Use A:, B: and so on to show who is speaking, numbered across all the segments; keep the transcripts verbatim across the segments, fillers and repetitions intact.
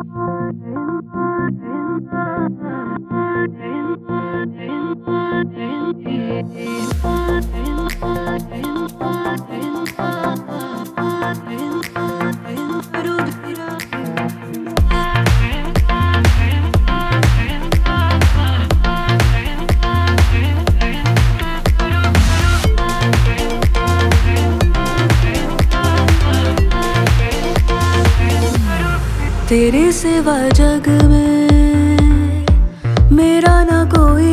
A: तेरे सिवा जग में मेरा ना कोई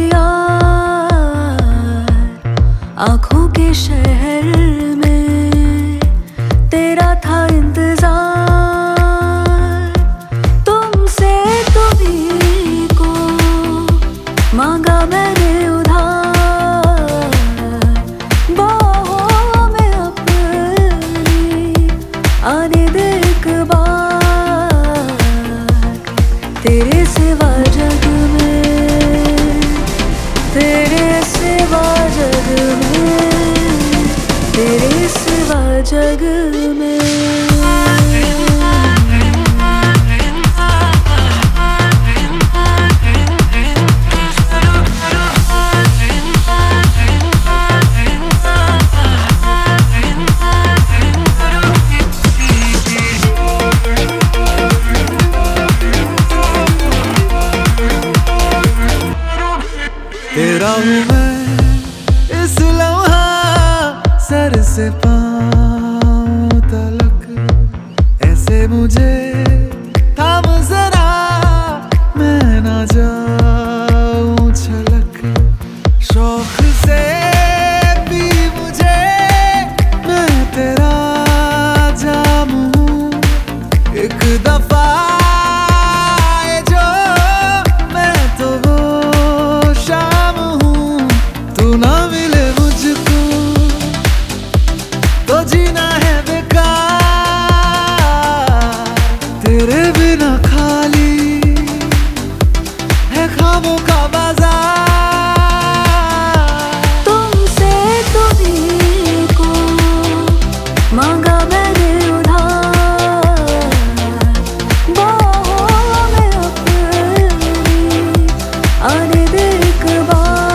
A: यार, आँखों के शहर में तेरा था इंतजार। तुमसे तुम्हीं को मांगा मैंने उधार, बाहों में अपनी आने दे एक बार। तेरे सिवा जग में, तेरे सिवा जग में, तेरे सिवा जग में।
B: तेरा हूँ मैं इस लम्हा, सर से पाँव तलक। ऐसे मुझे थाम जरा, मैं ना जाऊँ छलक। शौक से भी मुझे, मैं तेरा जाम हूँ। एक दफा ना मिले मुझको तो जीना है बेकार। तेरे बिना खाली है ख्वाबों का बाजार।
A: तुमसे तुम्हीं को मांगा मैंने उधार, बाहों में अपनी आने दे एक बार।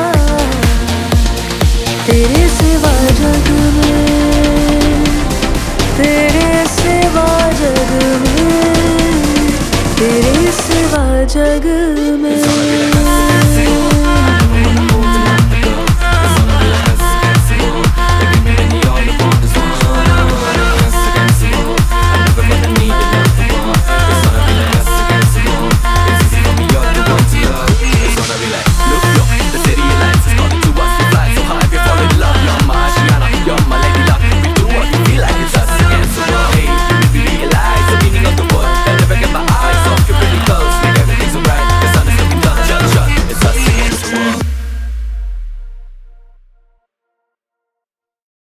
A: तेरे सिवा जग में, तेरे सिवा जग में, तेरे सिवा जग में।
C: Look, look, the city of lights is calling.